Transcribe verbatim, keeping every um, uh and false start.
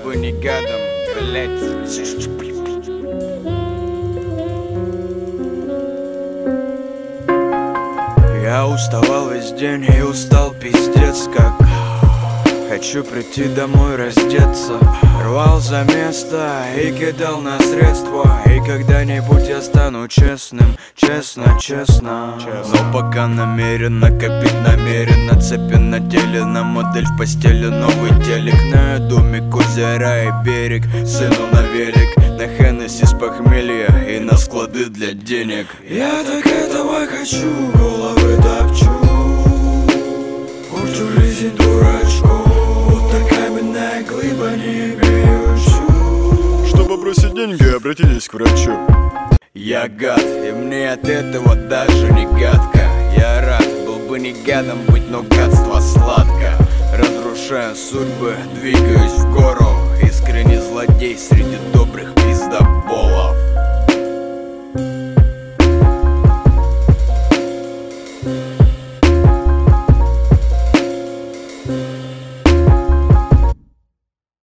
бы не гадом, блять. Я уставал весь день и устал пиздец как. Хочу прийти домой раздеться. Рвал за место и кидал на средства. И когда-нибудь я стану честным, честно, честно, честно. Но пока намерен накопить, намеренно. Цепи на теле, на модель в постели. Новый телек, на домик, озера и берег. Сыну на велик, на Хеннесси с похмелья и на склады для денег. Я так этого хочу, головы топчу. Порчу жизнь дурачку, будто каменная глыба, не бьющу. Чтобы бросить деньги, обратитесь к врачу. Я гад, и мне от этого даже не гадко. Я рад, был бы не гадом быть, но гадство сладко. Разрушая судьбы, двигаюсь в гору. Искренний злодей среди добрых пиздоболов.